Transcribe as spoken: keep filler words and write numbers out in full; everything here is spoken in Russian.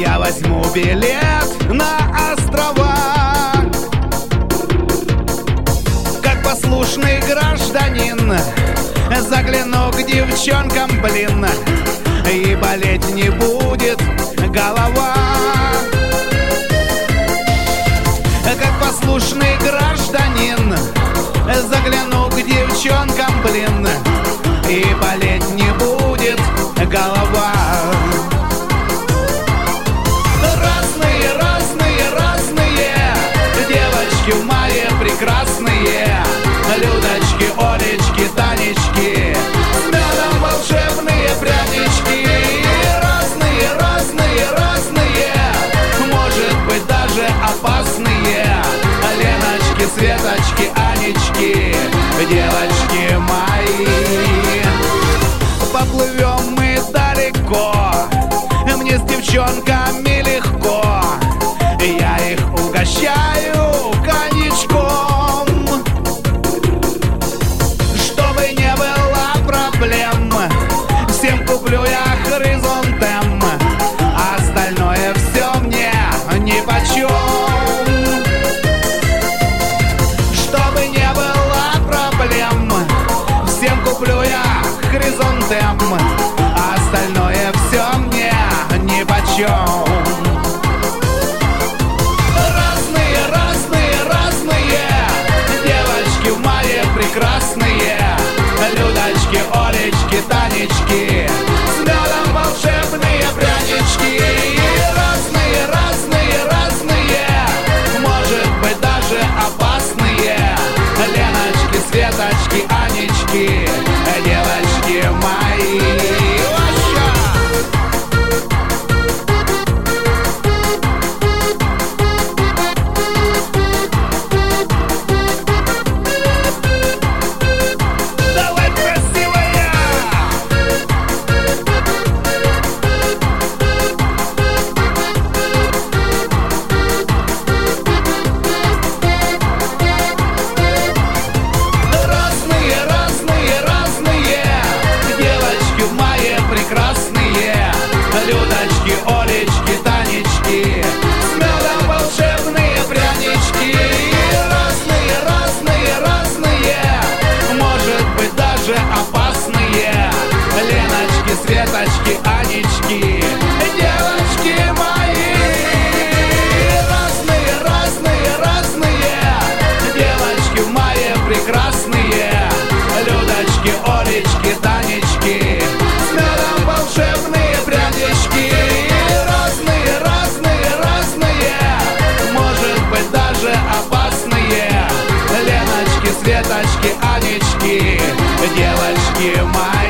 я возьму билет на острова. Как послушный гражданин загляну к девчонкам, блин, и болеть не будет голова. Как послушный гражданин загляну к девчонкам, блин, и болеть не будет голова. Разные, разные, разные девочки мои прекрасные, Людочки, Олечки, Танечки, с медом волшебные прянички. Разные, разные, разные, может быть даже опасные, Леночки, Светочки, Анечки, девочки мои. Поплывем мы далеко, мне с девчонками легко, я их угощаю коньячком. Чтобы не было проблем, всем куплю я Хризантем, остальное все мне нипочем. Чтобы не было проблем, всем куплю я Хризантем, остальное все мне нипочем. Разные, разные, разные девочки мои прекрасные, Людочки, Олечки, Танечки, с медом волшебные прянички. Разные, разные, разные, может быть даже опасные, Леночки, Светочки, Анечки, девочки мои. Людочки, Олечки, Танечки, с медом волшебные прянички. Разные, разные, разные, может быть даже опасные, Леночки, Светочки, Анечки, девочки мои. Разные, разные, разные девочки мои прекрасные, Людочки, Олечки, Танечки, с медом волшебные прянички. Разные, разные, разные, может быть даже опасные, Леночки, Светочки, Анечки, девочки мои.